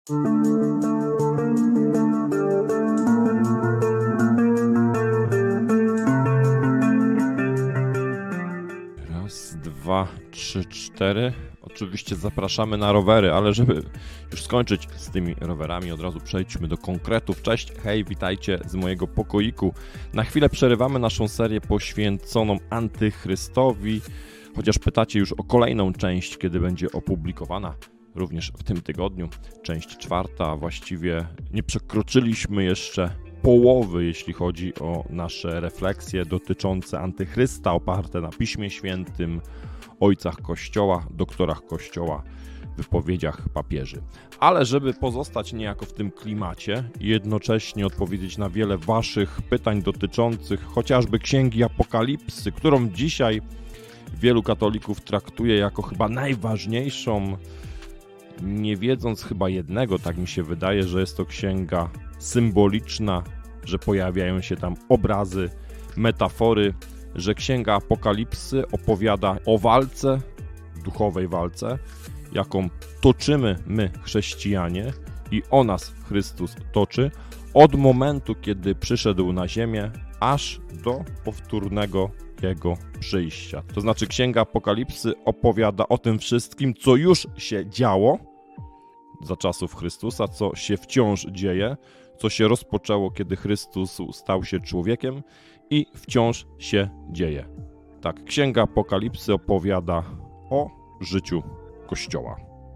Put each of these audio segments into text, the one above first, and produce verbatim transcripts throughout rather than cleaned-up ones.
Raz, dwa, trzy, cztery. Oczywiście zapraszamy na rowery, ale żeby już skończyć z tymi rowerami, od razu przejdźmy do konkretów. Cześć, hej, witajcie z mojego pokoiku. Na chwilę przerywamy naszą serię poświęconą Antychrystowi, chociaż pytacie już o kolejną część, kiedy będzie opublikowana. Również w tym tygodniu, część czwarta, właściwie nie przekroczyliśmy jeszcze połowy, jeśli chodzi o nasze refleksje dotyczące Antychrysta, oparte na Piśmie Świętym, ojcach Kościoła, doktorach Kościoła, wypowiedziach papieży. Ale żeby pozostać niejako w tym klimacie i jednocześnie odpowiedzieć na wiele waszych pytań dotyczących chociażby Księgi Apokalipsy, którą dzisiaj wielu katolików traktuje jako chyba najważniejszą, nie wiedząc chyba jednego, tak mi się wydaje, że jest to księga symboliczna, że pojawiają się tam obrazy, metafory, że księga Apokalipsy opowiada o walce, duchowej walce, jaką toczymy my, chrześcijanie, i o nas Chrystus toczy od momentu, kiedy przyszedł na ziemię, aż do powtórnego Jego przyjścia. To znaczy księga Apokalipsy opowiada o tym wszystkim, co już się działo za czasów Chrystusa, co się wciąż dzieje, co się rozpoczęło, kiedy Chrystus stał się człowiekiem i wciąż się dzieje. Tak, księga Apokalipsy opowiada o życiu Kościoła,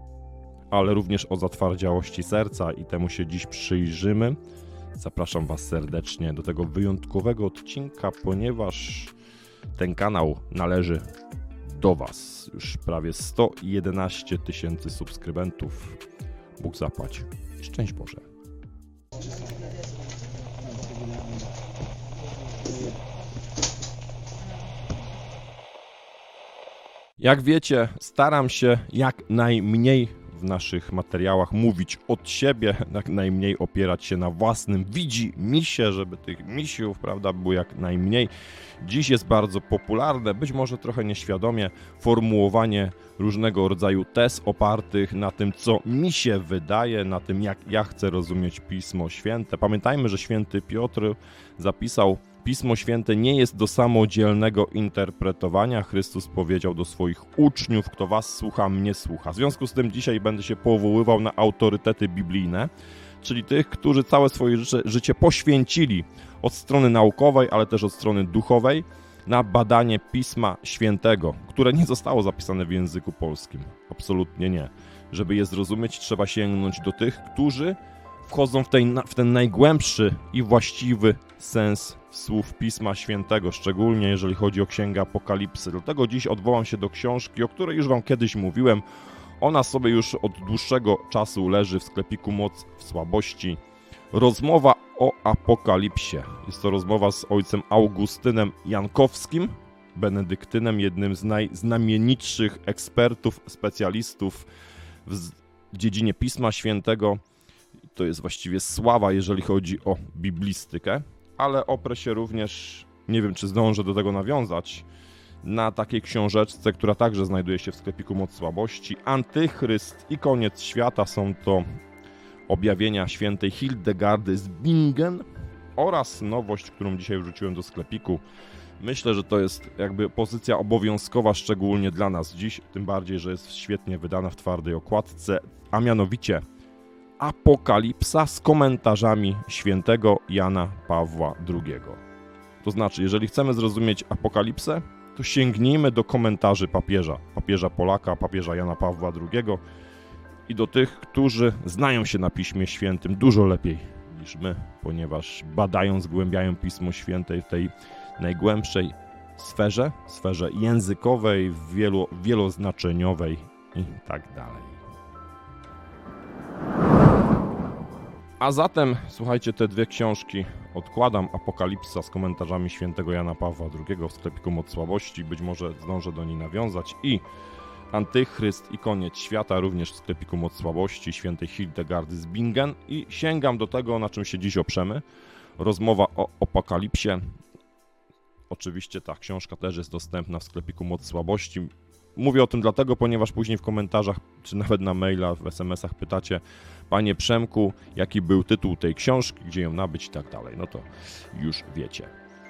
ale również o zatwardziałości serca i temu się dziś przyjrzymy. Zapraszam was serdecznie do tego wyjątkowego odcinka, ponieważ ten kanał należy do was. Już prawie sto jedenaście tysięcy subskrybentów. Bóg zapłać. Szczęść Boże. Jak wiecie, staram się jak najmniej w naszych materiałach mówić od siebie, jak najmniej opierać się na własnym widzi misie, żeby tych misiów, prawda, było jak najmniej. Dziś jest bardzo popularne, być może trochę nieświadomie, formułowanie różnego rodzaju tez opartych na tym, co mi się wydaje, na tym, jak ja chcę rozumieć Pismo Święte. Pamiętajmy, że święty Piotr zapisał: Pismo Święte nie jest do samodzielnego interpretowania. Chrystus powiedział do swoich uczniów: kto was słucha, mnie słucha. W związku z tym dzisiaj będę się powoływał na autorytety biblijne, czyli tych, którzy całe swoje życie, życie poświęcili od strony naukowej, ale też od strony duchowej na badanie Pisma Świętego, które nie zostało zapisane w języku polskim. Absolutnie nie. Żeby je zrozumieć, trzeba sięgnąć do tych, którzy wchodzą w, tej, w ten najgłębszy i właściwy sens słów Pisma Świętego, szczególnie jeżeli chodzi o Księgę Apokalipsy. Dlatego dziś odwołam się do książki, o której już wam kiedyś mówiłem. Ona sobie już od dłuższego czasu leży w sklepiku Moc w Słabości. Rozmowa o Apokalipsie. Jest to rozmowa z ojcem Augustynem Jankowskim, benedyktynem, jednym z najznamienitszych ekspertów, specjalistów w dziedzinie Pisma Świętego. To jest właściwie sława, jeżeli chodzi o biblistykę, ale oprę się również, nie wiem, czy zdążę do tego nawiązać, na takiej książeczce, która także znajduje się w sklepiku Moc Słabości. Antychryst i koniec świata. Są to objawienia świętej Hildegardy z Bingen oraz nowość, którą dzisiaj wrzuciłem do sklepiku. Myślę, że to jest jakby pozycja obowiązkowa, szczególnie dla nas dziś, tym bardziej, że jest świetnie wydana w twardej okładce, a mianowicie Apokalipsa z komentarzami świętego Jana Pawła drugiego. To znaczy, jeżeli chcemy zrozumieć Apokalipsę, to sięgnijmy do komentarzy papieża, papieża Polaka, papieża Jana Pawła drugiego i do tych, którzy znają się na Piśmie Świętym dużo lepiej niż my, ponieważ badają, zgłębiają Pismo Święte w tej najgłębszej sferze, sferze językowej, wielo, wieloznaczeniowej i tak dalej. A zatem, słuchajcie, te dwie książki odkładam. Apokalipsa z komentarzami świętego Jana Pawła drugiego w sklepiku Moc Słabości. Być może zdążę do niej nawiązać. I Antychryst i koniec świata również w sklepiku Moc Słabości świętej Hildegardy z Bingen. I sięgam do tego, na czym się dziś oprzemy. Rozmowa o Apokalipsie. Oczywiście ta książka też jest dostępna w sklepiku Moc Słabości. mówię o tym dlatego, ponieważ później w komentarzach, czy nawet na maila, w es em esach pytacie, panie Przemku, jaki był tytuł tej książki, gdzie ją nabyć i tak dalej. No to już wiecie.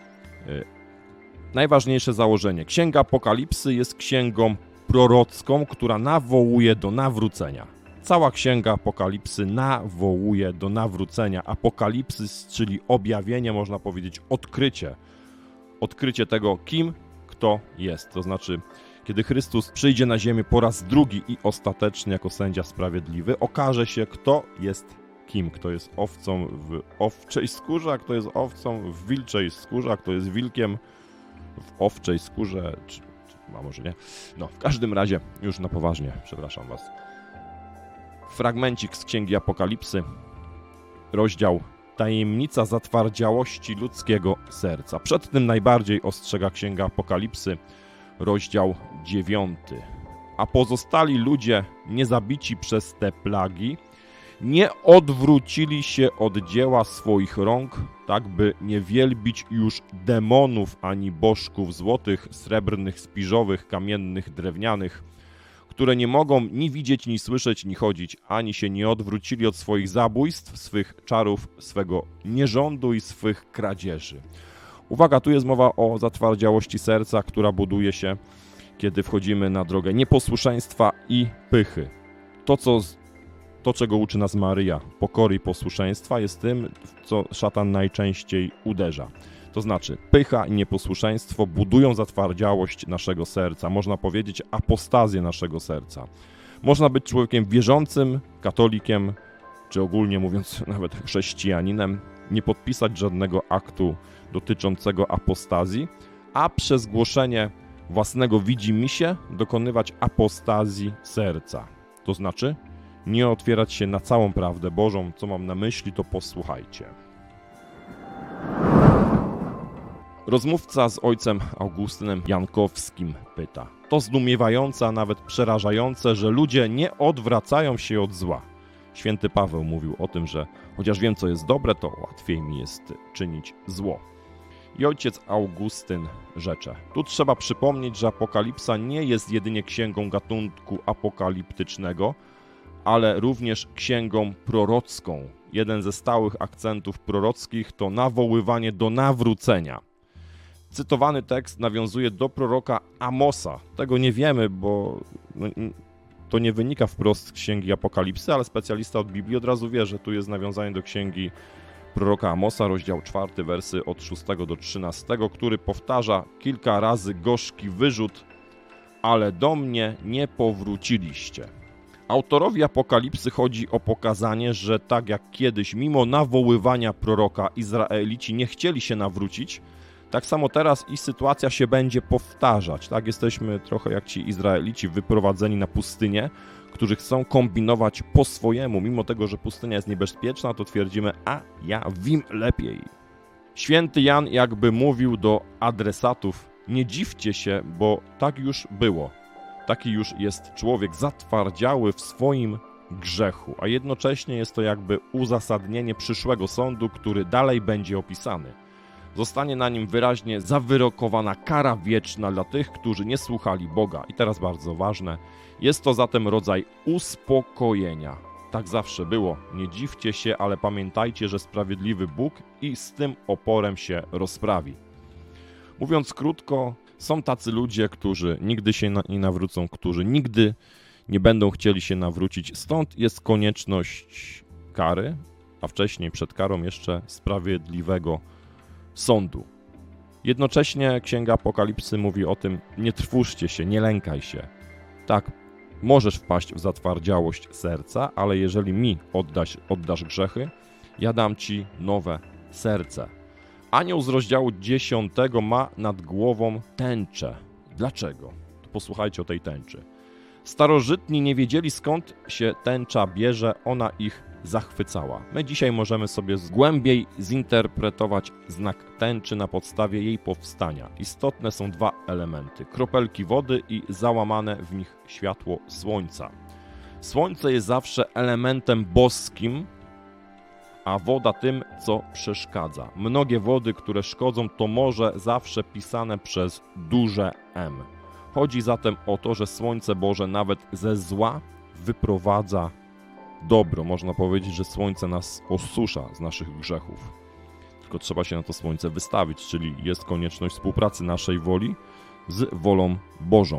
Najważniejsze założenie. Księga Apokalipsy jest księgą prorocką, która nawołuje do nawrócenia. Cała księga Apokalipsy nawołuje do nawrócenia. Apokalipsys, czyli objawienie, można powiedzieć, odkrycie. Odkrycie tego, kim kto jest. To znaczy, kiedy Chrystus przyjdzie na ziemię po raz drugi i ostatecznie jako sędzia sprawiedliwy, okaże się, kto jest kim. Kto jest owcą w owczej skórze, a kto jest owcą w wilczej skórze, a kto jest wilkiem w owczej skórze, czy, czy a może nie. No, w każdym razie, już na poważnie, przepraszam was. Fragmencik z Księgi Apokalipsy, rozdział Tajemnica zatwardziałości ludzkiego serca. Przed tym najbardziej ostrzega Księga Apokalipsy, rozdział dziewiąty. A pozostali ludzie, niezabici przez te plagi, nie odwrócili się od dzieła swoich rąk, tak by nie wielbić już demonów ani bożków złotych, srebrnych, spiżowych, kamiennych, drewnianych, które nie mogą ni widzieć, ni słyszeć, ni chodzić, ani się nie odwrócili od swoich zabójstw, swych czarów, swego nierządu i swych kradzieży. Uwaga, tu jest mowa o zatwardziałości serca, która buduje się, kiedy wchodzimy na drogę nieposłuszeństwa i pychy. To, co, to czego uczy nas Maryja, pokory i posłuszeństwa, jest tym, co szatan najczęściej uderza. To znaczy, pycha i nieposłuszeństwo budują zatwardziałość naszego serca. Można powiedzieć apostazję naszego serca. Można być człowiekiem wierzącym, katolikiem, czy ogólnie mówiąc nawet chrześcijaninem, nie podpisać żadnego aktu dotyczącego apostazji, a przez głoszenie własnego widzimisię dokonywać apostazji serca. To znaczy, nie otwierać się na całą prawdę Bożą. Co mam na myśli, to posłuchajcie. Rozmówca z ojcem Augustynem Jankowskim pyta. To zdumiewające, a nawet przerażające, że ludzie nie odwracają się od zła. Święty Paweł mówił o tym, że chociaż wiem, co jest dobre, to łatwiej mi jest czynić zło. I ojciec Augustyn rzecze. Tu trzeba przypomnieć, że Apokalipsa nie jest jedynie księgą gatunku apokaliptycznego, ale również księgą prorocką. Jeden ze stałych akcentów prorockich to nawoływanie do nawrócenia. Cytowany tekst nawiązuje do proroka Amosa. Tego nie wiemy, bo to nie wynika wprost z księgi Apokalipsy, ale specjalista od Biblii od razu wie, że tu jest nawiązanie do księgi proroka Amosa, rozdział czwarty, wersy od szóstego do trzynastego, który powtarza kilka razy gorzki wyrzut, ale do mnie nie powróciliście. Autorowi Apokalipsy chodzi o pokazanie, że tak jak kiedyś, mimo nawoływania proroka, Izraelici nie chcieli się nawrócić, tak samo teraz i sytuacja się będzie powtarzać. Tak, jesteśmy trochę jak ci Izraelici wyprowadzeni na pustynię, którzy chcą kombinować po swojemu. Mimo tego, że pustynia jest niebezpieczna, to twierdzimy, a ja wiem lepiej. Święty Jan jakby mówił do adresatów, nie dziwcie się, bo tak już było. Taki już jest człowiek zatwardziały w swoim grzechu, a jednocześnie jest to jakby uzasadnienie przyszłego sądu, który dalej będzie opisany. Zostanie na nim wyraźnie zawyrokowana kara wieczna dla tych, którzy nie słuchali Boga. I teraz bardzo ważne, jest to zatem rodzaj uspokojenia. Tak zawsze było. Nie dziwcie się, ale pamiętajcie, że sprawiedliwy Bóg i z tym oporem się rozprawi. Mówiąc krótko, są tacy ludzie, którzy nigdy się nie nawrócą, którzy nigdy nie będą chcieli się nawrócić. Stąd jest konieczność kary, a wcześniej przed karą jeszcze sprawiedliwego sądu. Jednocześnie Księga Apokalipsy mówi o tym, nie trwóżcie się, nie lękaj się. Tak, możesz wpaść w zatwardziałość serca, ale jeżeli mi oddasz, oddasz grzechy, ja dam ci nowe serce. Anioł z rozdziału dziesiątego ma nad głową tęczę. Dlaczego? To posłuchajcie o tej tęczy. Starożytni nie wiedzieli, skąd się tęcza bierze, ona ich zachwycała. My dzisiaj możemy sobie głębiej zinterpretować znak tęczy na podstawie jej powstania. Istotne są dwa elementy. Kropelki wody i załamane w nich światło słońca. Słońce jest zawsze elementem boskim, a woda tym, co przeszkadza. Mnogie wody, które szkodzą, to morze zawsze pisane przez duże M. Chodzi zatem o to, że Słońce Boże nawet ze zła wyprowadza dobro. Można powiedzieć, że Słońce nas osusza z naszych grzechów. Tylko trzeba się na to Słońce wystawić, czyli jest konieczność współpracy naszej woli z wolą Bożą.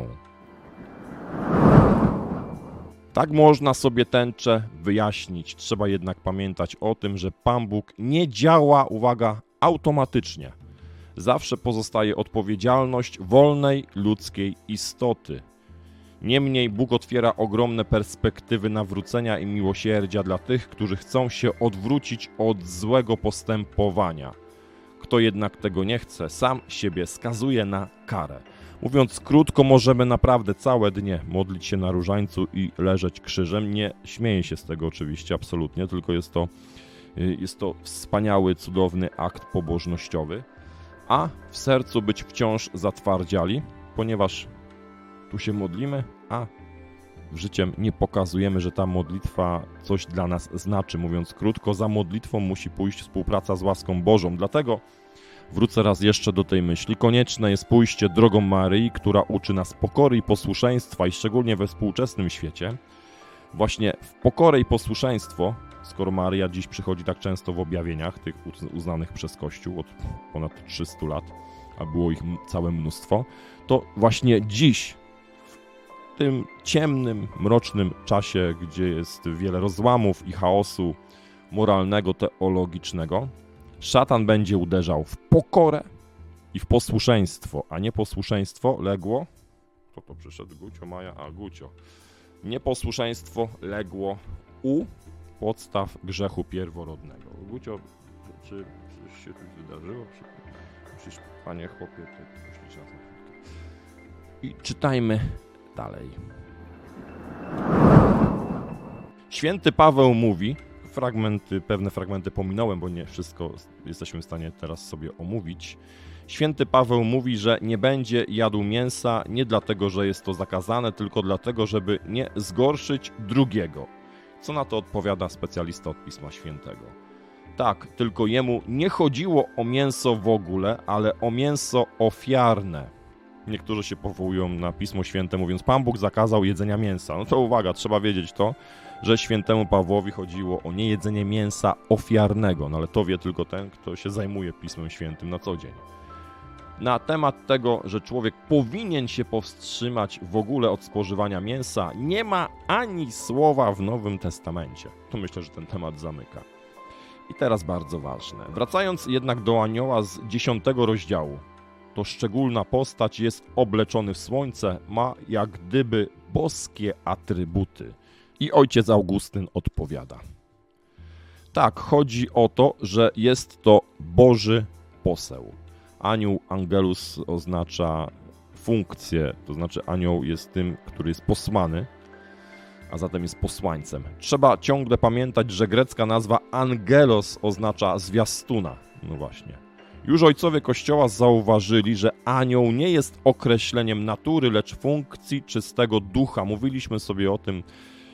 Tak można sobie tęczę wyjaśnić. Trzeba jednak pamiętać o tym, że Pan Bóg nie działa, uwaga, automatycznie. Zawsze pozostaje odpowiedzialność wolnej ludzkiej istoty. Niemniej Bóg otwiera ogromne perspektywy nawrócenia i miłosierdzia dla tych, którzy chcą się odwrócić od złego postępowania. Kto jednak tego nie chce, sam siebie skazuje na karę. Mówiąc krótko, możemy naprawdę całe dnie modlić się na różańcu i leżeć krzyżem. Nie śmieję się z tego oczywiście, absolutnie, tylko jest to, jest to wspaniały, cudowny akt pobożnościowy. A w sercu być wciąż zatwardziali, ponieważ tu się modlimy, a życiem nie pokazujemy, że ta modlitwa coś dla nas znaczy. Mówiąc krótko, za modlitwą musi pójść współpraca z łaską Bożą. Dlatego wrócę raz jeszcze do tej myśli. Konieczne jest pójście drogą Maryi, która uczy nas pokory i posłuszeństwa i szczególnie we współczesnym świecie. Właśnie w pokorę i posłuszeństwo, skoro Maryja dziś przychodzi tak często w objawieniach, tych uznanych przez Kościół od ponad trzystu lat, a było ich całe mnóstwo, to właśnie dziś, w tym ciemnym, mrocznym czasie, gdzie jest wiele rozłamów i chaosu moralnego, teologicznego, szatan będzie uderzał w pokorę i w posłuszeństwo, a nieposłuszeństwo legło... Kto to przyszedł? Gucio, Maja? A, Gucio. Nieposłuszeństwo legło u podstaw grzechu pierworodnego. Gucio, czy coś się tu wydarzyło? Musisz, panie chłopie, ty puścić nas na chwilkę. I czytajmy dalej. Święty Paweł mówi, fragmenty, pewne fragmenty pominąłem, bo nie wszystko jesteśmy w stanie teraz sobie omówić. Święty Paweł mówi, że nie będzie jadł mięsa nie dlatego, że jest to zakazane, tylko dlatego, żeby nie zgorszyć drugiego. Co na to odpowiada specjalista od Pisma Świętego? Tak, tylko jemu nie chodziło o mięso w ogóle, ale o mięso ofiarne. Niektórzy się powołują na Pismo Święte, mówiąc, Pan Bóg zakazał jedzenia mięsa. No to uwaga, trzeba wiedzieć to, że świętemu Pawłowi chodziło o niejedzenie mięsa ofiarnego. No ale to wie tylko ten, kto się zajmuje Pismem Świętym na co dzień. Na temat tego, że człowiek powinien się powstrzymać w ogóle od spożywania mięsa, nie ma ani słowa w Nowym Testamencie. To myślę, że ten temat zamyka. I teraz bardzo ważne. Wracając jednak do anioła z dziesiątego rozdziału, to szczególna postać jest obleczony w słońce, ma jak gdyby boskie atrybuty. I ojciec Augustyn odpowiada. Tak, chodzi o to, że jest to Boży poseł. Anioł, angelus oznacza funkcję, to znaczy anioł jest tym, który jest posłany, a zatem jest posłańcem. Trzeba ciągle pamiętać, że grecka nazwa angelos oznacza zwiastuna. No właśnie. Już ojcowie Kościoła zauważyli, że anioł nie jest określeniem natury, lecz funkcji czystego ducha. Mówiliśmy sobie o tym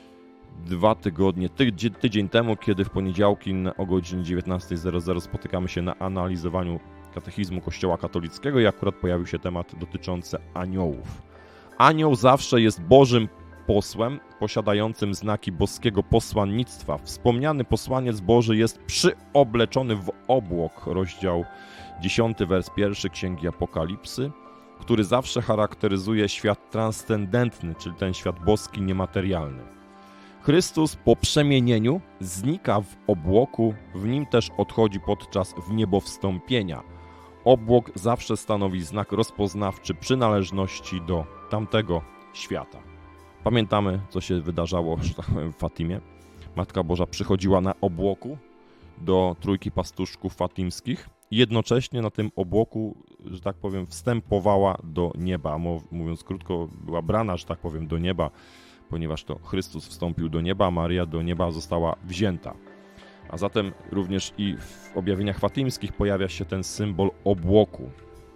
dwa tygodnie, tydzień, tydzień temu, kiedy w poniedziałki o godzinie dziewiętnasta zero zero spotykamy się na analizowaniu katechizmu Kościoła katolickiego i akurat pojawił się temat dotyczący aniołów. Anioł zawsze jest Bożym posłem, posiadającym znaki boskiego posłannictwa. Wspomniany posłaniec Boży jest przyobleczony w obłok, rozdział dziesiąty, wers pierwszy Księgi Apokalipsy, który zawsze charakteryzuje świat transcendentny, czyli ten świat boski, niematerialny. Chrystus po przemienieniu znika w obłoku, w nim też odchodzi podczas wniebowstąpienia. Obłok zawsze stanowi znak rozpoznawczy przynależności do tamtego świata. Pamiętamy, co się wydarzało, że tak powiem, w Fatimie. Matka Boża przychodziła na obłoku do trójki pastuszków fatimskich i jednocześnie na tym obłoku, że tak powiem, wstępowała do nieba. Mówiąc krótko, była brana, że tak powiem, do nieba, ponieważ to Chrystus wstąpił do nieba, a Maryja do nieba została wzięta. A zatem również i w objawieniach fatimskich pojawia się ten symbol obłoku.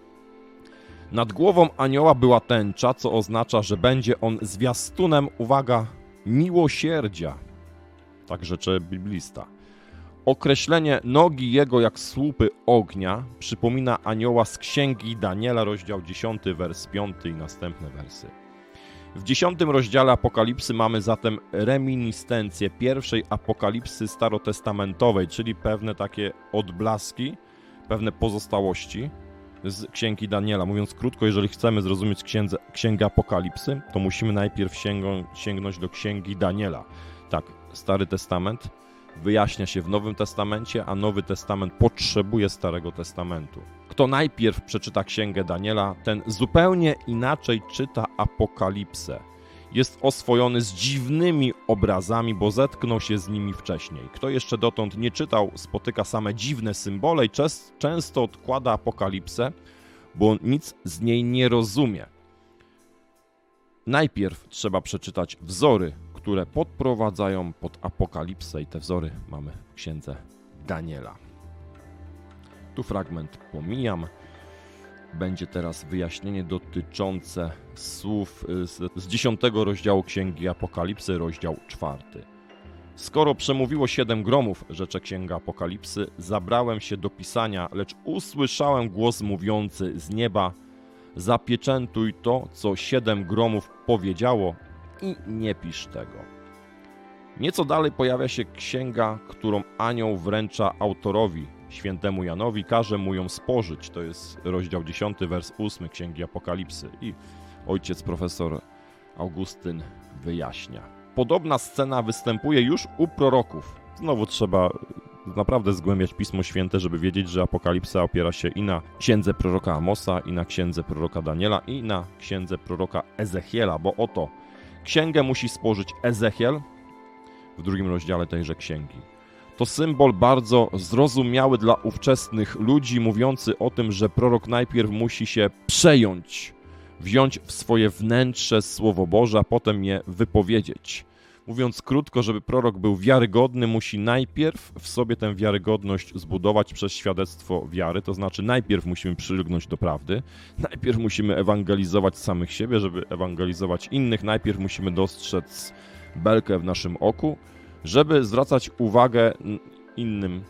Nad głową anioła była tęcza, co oznacza, że będzie on zwiastunem, uwaga, miłosierdzia. Tak rzecze biblista. Określenie nogi jego jak słupy ognia przypomina anioła z Księgi Daniela, rozdział dziesiąty, wers piąty i następne wersy. W dziesiątym rozdziale Apokalipsy mamy zatem reminiscencję pierwszej apokalipsy starotestamentowej, czyli pewne takie odblaski, pewne pozostałości z Księgi Daniela. Mówiąc krótko, jeżeli chcemy zrozumieć księdze, Księgę Apokalipsy, to musimy najpierw sięgnąć, sięgnąć do Księgi Daniela. Tak, Stary Testament wyjaśnia się w Nowym Testamencie, a Nowy Testament potrzebuje Starego Testamentu. Kto najpierw przeczyta Księgę Daniela, ten zupełnie inaczej czyta Apokalipsę. Jest oswojony z dziwnymi obrazami, bo zetknął się z nimi wcześniej. Kto jeszcze dotąd nie czytał, spotyka same dziwne symbole i często odkłada Apokalipsę, bo nic z niej nie rozumie. Najpierw trzeba przeczytać wzory, które podprowadzają pod Apokalipsę i te wzory mamy w Księdze Daniela. Tu fragment pomijam. Będzie teraz wyjaśnienie dotyczące słów z dziesiątego rozdziału Księgi Apokalipsy, rozdział czwarty. Skoro przemówiło siedem gromów, rzecze Księga Apokalipsy, zabrałem się do pisania, lecz usłyszałem głos mówiący z nieba: zapieczętuj to, co siedem gromów powiedziało, i nie pisz tego. Nieco dalej pojawia się księga, którą anioł wręcza autorowi, świętemu Janowi, każe mu ją spożyć. To jest rozdział dziesiąty, wers ósmy Księgi Apokalipsy. I ojciec profesor Augustyn wyjaśnia. Podobna scena występuje już u proroków. Znowu trzeba naprawdę zgłębiać Pismo Święte, żeby wiedzieć, że Apokalipsa opiera się i na księdze proroka Amosa, i na księdze proroka Daniela, i na księdze proroka Ezechiela, bo oto księgę musi spożyć Ezechiel w drugim rozdziale tejże księgi. To symbol bardzo zrozumiały dla ówczesnych ludzi, mówiący o tym, że prorok najpierw musi się przejąć, wziąć w swoje wnętrze Słowo Boże, a potem je wypowiedzieć. Mówiąc krótko, żeby prorok był wiarygodny, musi najpierw w sobie tę wiarygodność zbudować przez świadectwo wiary, to znaczy najpierw musimy przylgnąć do prawdy, najpierw musimy ewangelizować samych siebie, żeby ewangelizować innych, najpierw musimy dostrzec belkę w naszym oku, żeby zwracać uwagę innym,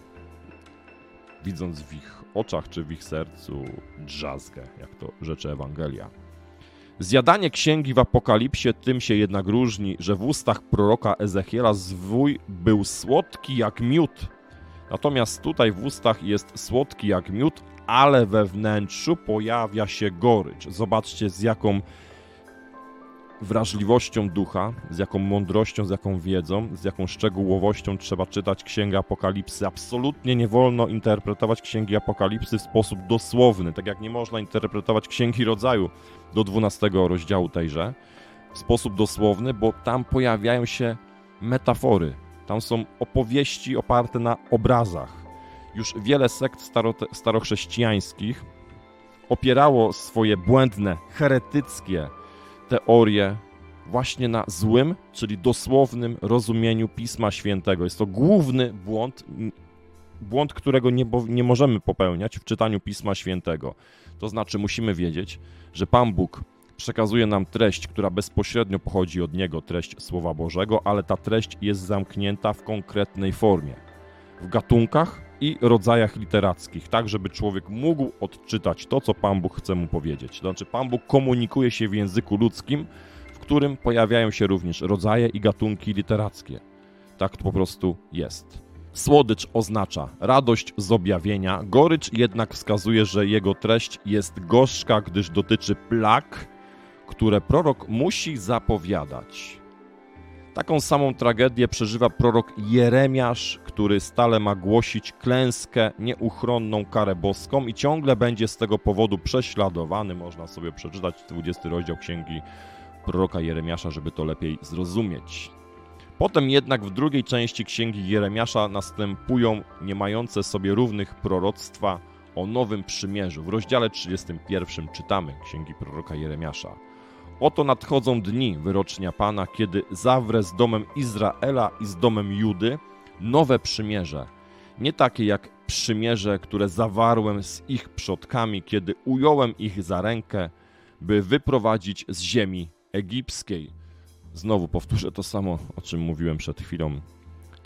widząc w ich oczach czy w ich sercu drzazgę, jak to rzeczy Ewangelia. Zjadanie księgi w Apokalipsie tym się jednak różni, że w ustach proroka Ezechiela zwój był słodki jak miód. Natomiast tutaj w ustach jest słodki jak miód, ale we wnętrzu pojawia się gorycz. Zobaczcie, z jaką wrażliwością ducha, z jaką mądrością, z jaką wiedzą, z jaką szczegółowością trzeba czytać Księgę Apokalipsy. Absolutnie nie wolno interpretować Księgi Apokalipsy w sposób dosłowny, tak jak nie można interpretować Księgi Rodzaju do dwunastego rozdziału tejże w sposób dosłowny, bo tam pojawiają się metafory, tam są opowieści oparte na obrazach. Już wiele sekt staro, starochrześcijańskich opierało swoje błędne, heretyckie teorie właśnie na złym, czyli dosłownym rozumieniu Pisma Świętego. Jest to główny błąd, błąd, którego nie, nie możemy popełniać w czytaniu Pisma Świętego. To znaczy musimy wiedzieć, że Pan Bóg przekazuje nam treść, która bezpośrednio pochodzi od Niego, treść Słowa Bożego, ale ta treść jest zamknięta w konkretnej formie, w gatunkach i rodzajach literackich, tak żeby człowiek mógł odczytać to, co Pan Bóg chce mu powiedzieć. To znaczy Pan Bóg komunikuje się w języku ludzkim, w którym pojawiają się również rodzaje i gatunki literackie. Tak to po prostu jest. Słodycz oznacza radość z objawienia, gorycz jednak wskazuje, że jego treść jest gorzka, gdyż dotyczy plag, które prorok musi zapowiadać. Taką samą tragedię przeżywa prorok Jeremiasz, który stale ma głosić klęskę, nieuchronną karę boską i ciągle będzie z tego powodu prześladowany. Można sobie przeczytać dwudziesty rozdział księgi proroka Jeremiasza, żeby to lepiej zrozumieć. Potem jednak w drugiej części księgi Jeremiasza następują nie mające sobie równych proroctwa o nowym przymierzu. W rozdziale trzydziestym pierwszym czytamy księgi proroka Jeremiasza. Oto nadchodzą dni, wyrocznia Pana, kiedy zawrę z domem Izraela i z domem Judy nowe przymierze. Nie takie jak przymierze, które zawarłem z ich przodkami, kiedy ująłem ich za rękę, by wyprowadzić z ziemi egipskiej. Znowu powtórzę to samo, o czym mówiłem przed chwilą.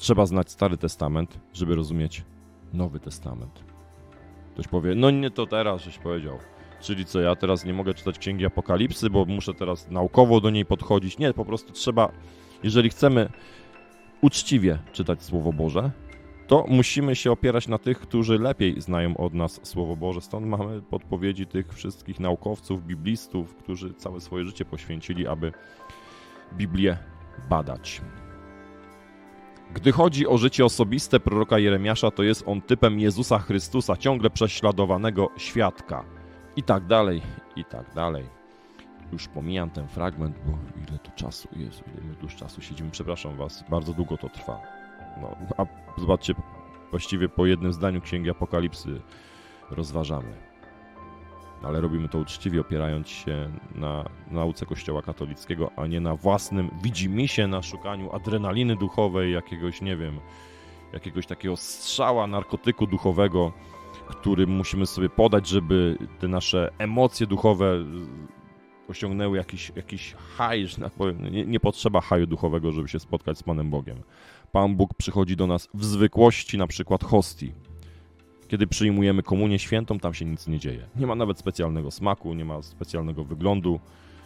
Trzeba znać Stary Testament, żeby rozumieć Nowy Testament. Ktoś powie, no nie to teraz, żeś powiedział. Czyli co, ja teraz nie mogę czytać Księgi Apokalipsy, bo muszę teraz naukowo do niej podchodzić. Nie, po prostu trzeba, jeżeli chcemy uczciwie czytać Słowo Boże, to musimy się opierać na tych, którzy lepiej znają od nas Słowo Boże. Stąd mamy podpowiedzi tych wszystkich naukowców, biblistów, którzy całe swoje życie poświęcili, aby Biblię badać. Gdy chodzi o życie osobiste proroka Jeremiasza, to jest on typem Jezusa Chrystusa, ciągle prześladowanego świadka. I tak dalej, i tak dalej. Już pomijam ten fragment, bo ile tu czasu jest, ile my tu już czasu siedzimy. Przepraszam was, bardzo długo to trwa. No, a zobaczcie, właściwie po jednym zdaniu Księgi Apokalipsy rozważamy. Ale robimy to uczciwie, opierając się na nauce Kościoła katolickiego, a nie na własnym widzimisię, na szukaniu adrenaliny duchowej, jakiegoś, nie wiem, jakiegoś takiego strzała narkotyku duchowego, który musimy sobie podać, żeby te nasze emocje duchowe osiągnęły jakiś, jakiś haj, że tak powiem. Nie, nie potrzeba haju duchowego, żeby się spotkać z Panem Bogiem. Pan Bóg przychodzi do nas w zwykłości, na przykład hostii. Kiedy przyjmujemy komunię świętą, tam się nic nie dzieje. Nie ma nawet specjalnego smaku, nie ma specjalnego wyglądu.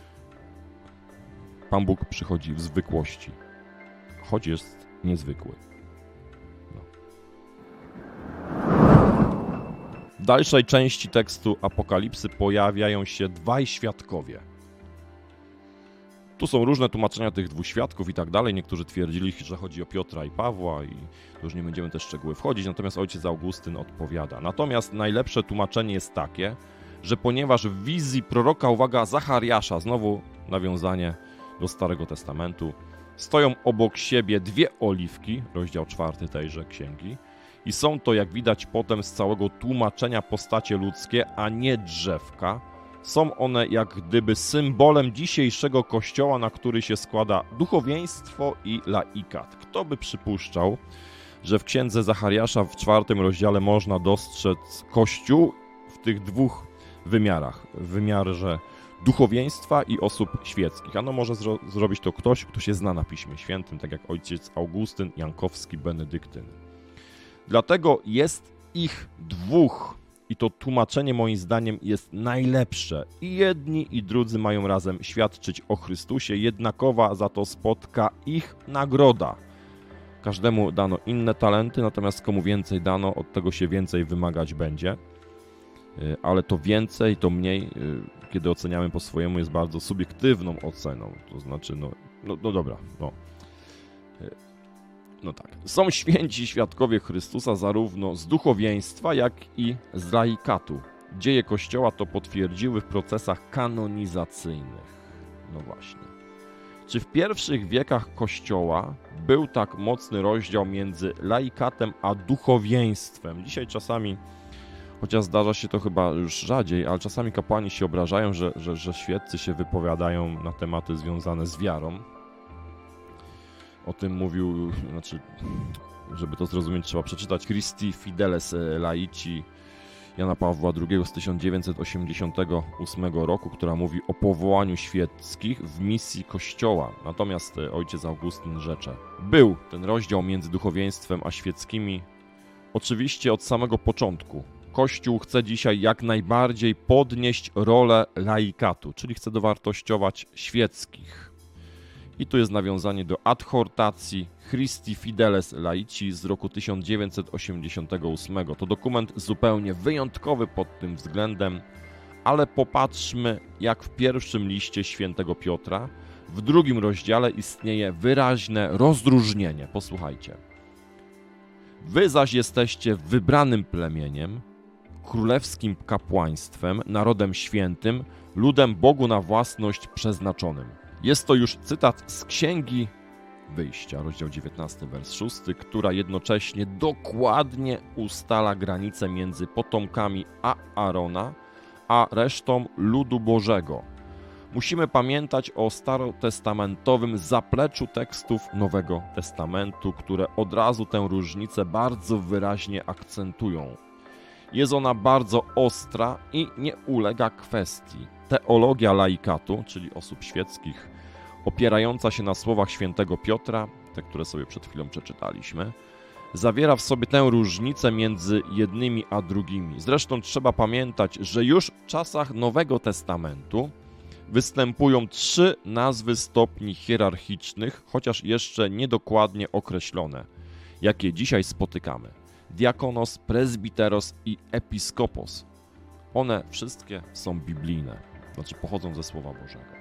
Pan Bóg przychodzi w zwykłości, choć jest niezwykły. No. W dalszej części tekstu Apokalipsy pojawiają się dwaj świadkowie. Tu są różne tłumaczenia tych dwóch świadków i tak dalej. Niektórzy twierdzili, że chodzi o Piotra i Pawła i już nie będziemy też w szczegóły wchodzić, natomiast ojciec Augustyn odpowiada. Natomiast najlepsze tłumaczenie jest takie, że ponieważ w wizji proroka, uwaga, Zachariasza, znowu nawiązanie do Starego Testamentu, stoją obok siebie dwie oliwki, rozdział czwarty tejże księgi, i są to, jak widać potem z całego tłumaczenia, postacie ludzkie, a nie drzewka. Są one jak gdyby symbolem dzisiejszego kościoła, na który się składa duchowieństwo i laikat. Kto by przypuszczał, że w księdze Zachariasza w czwartym rozdziale można dostrzec kościół w tych dwóch wymiarach. W wymiarze duchowieństwa i osób świeckich. Ano może zro- zrobić to ktoś, kto się zna na Piśmie Świętym, tak jak ojciec Augustyn, Jankowski, Benedyktyn. Dlatego jest ich dwóch. I to tłumaczenie moim zdaniem jest najlepsze. I jedni i drudzy mają razem świadczyć o Chrystusie, jednakowa za to spotka ich nagroda. Każdemu dano inne talenty, natomiast komu więcej dano, od tego się więcej wymagać będzie. Ale to więcej, to mniej, kiedy oceniamy po swojemu, jest bardzo subiektywną oceną. To znaczy, no, no, no dobra, no. No tak. Są święci świadkowie Chrystusa zarówno z duchowieństwa, jak i z laikatu. Dzieje Kościoła to potwierdziły w procesach kanonizacyjnych. No właśnie. Czy w pierwszych wiekach Kościoła był tak mocny rozdział między laikatem a duchowieństwem? Dzisiaj czasami, chociaż zdarza się to chyba już rzadziej, ale czasami kapłani się obrażają, że, że, że świeccy się wypowiadają na tematy związane z wiarą. O tym mówił, znaczy, żeby to zrozumieć, trzeba przeczytać Christi Fideles Laici Jana Pawła drugiego z tysiąc dziewięćset osiemdziesiątego ósmego roku, która mówi o powołaniu świeckich w misji Kościoła. Natomiast ojciec Augustyn rzecze. Był ten rozdział między duchowieństwem a świeckimi oczywiście od samego początku. Kościół chce dzisiaj jak najbardziej podnieść rolę laikatu, czyli chce dowartościować świeckich. I tu jest nawiązanie do adhortacji Christi Fideles Laici z roku tysiąc dziewięćset osiemdziesiątego ósmego. To dokument zupełnie wyjątkowy pod tym względem, ale popatrzmy, jak w pierwszym liście świętego Piotra, w drugim rozdziale istnieje wyraźne rozróżnienie. Posłuchajcie. Wy zaś jesteście wybranym plemieniem, królewskim kapłaństwem, narodem świętym, ludem Bogu na własność przeznaczonym. Jest to już cytat z Księgi Wyjścia, rozdział dziewiętnasty, wers szósty, która jednocześnie dokładnie ustala granice między potomkami Aarona a resztą ludu Bożego. Musimy pamiętać o starotestamentowym zapleczu tekstów Nowego Testamentu, które od razu tę różnicę bardzo wyraźnie akcentują. Jest ona bardzo ostra i nie ulega kwestii. Teologia laikatu, czyli osób świeckich, opierająca się na słowach świętego Piotra, te, które sobie przed chwilą przeczytaliśmy, zawiera w sobie tę różnicę między jednymi a drugimi. Zresztą trzeba pamiętać, że już w czasach Nowego Testamentu występują trzy nazwy stopni hierarchicznych, chociaż jeszcze niedokładnie określone, jakie dzisiaj spotykamy. Diakonos, prezbiteros i episkopos. One wszystkie są biblijne, znaczy pochodzą ze Słowa Bożego.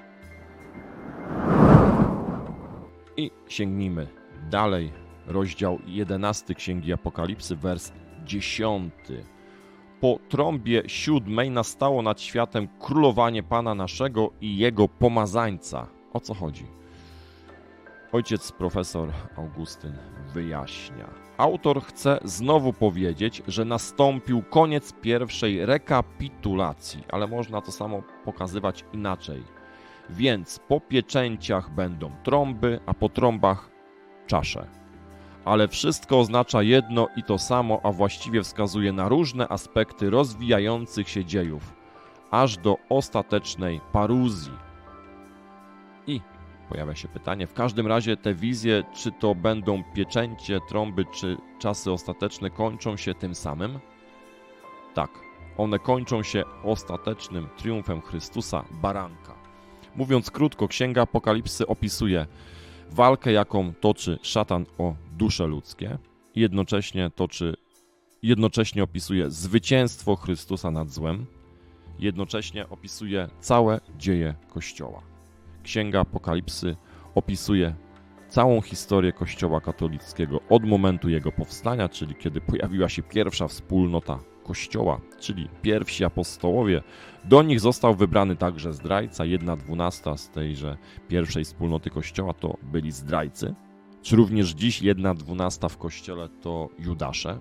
I sięgnijmy dalej. Rozdział jedenasty Księgi Apokalipsy, wers dziesiąty. Po trąbie siódmej nastało nad światem królowanie Pana naszego i Jego pomazańca. O co chodzi? Ojciec profesor Augustyn wyjaśnia. Autor chce znowu powiedzieć, że nastąpił koniec pierwszej rekapitulacji, ale można to samo pokazywać inaczej. Więc po pieczęciach będą trąby, a po trąbach czasze. Ale wszystko oznacza jedno i to samo, a właściwie wskazuje na różne aspekty rozwijających się dziejów, aż do ostatecznej paruzji. I pojawia się pytanie, w każdym razie te wizje, czy to będą pieczęcie, trąby, czy czasy ostateczne, kończą się tym samym? Tak, one kończą się ostatecznym triumfem Chrystusa, baranka. Mówiąc krótko, Księga Apokalipsy opisuje walkę, jaką toczy szatan o dusze ludzkie i jednocześnie toczy, jednocześnie opisuje zwycięstwo Chrystusa nad złem, jednocześnie opisuje całe dzieje Kościoła. Księga Apokalipsy opisuje całą historię Kościoła katolickiego od momentu jego powstania, czyli kiedy pojawiła się pierwsza wspólnota Kościoła, czyli pierwsi apostołowie. Do nich został wybrany także zdrajca. Jedna dwunasta z tejże pierwszej wspólnoty Kościoła to byli zdrajcy. Czy również dziś jedna dwunasta w Kościele to Judasze.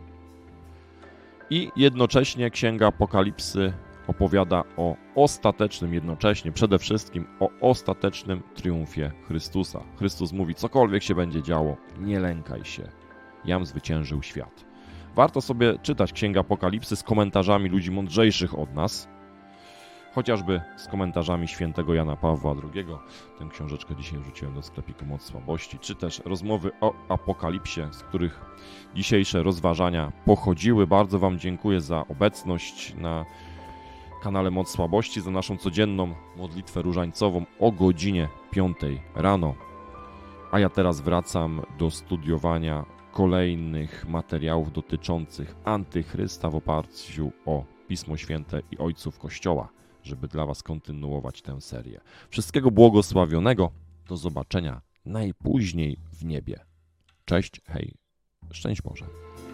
I jednocześnie Księga Apokalipsy opowiada o ostatecznym, jednocześnie przede wszystkim o ostatecznym triumfie Chrystusa. Chrystus mówi, cokolwiek się będzie działo, nie lękaj się, jam zwyciężył świat. Warto sobie czytać Księgę Apokalipsy z komentarzami ludzi mądrzejszych od nas, chociażby z komentarzami świętego Jana Pawła drugiego. Tę książeczkę dzisiaj wrzuciłem do sklepiku Moc Słabości, czy też rozmowy o Apokalipsie, z których dzisiejsze rozważania pochodziły. Bardzo Wam dziękuję za obecność na kanale Moc Słabości, za naszą codzienną modlitwę różańcową o godzinie piątej rano. A ja teraz wracam do studiowania kolejnych materiałów dotyczących Antychrysta w oparciu o Pismo Święte i Ojców Kościoła, żeby dla Was kontynuować tę serię. Wszystkiego błogosławionego, do zobaczenia najpóźniej w niebie. Cześć, hej, szczęść Boże.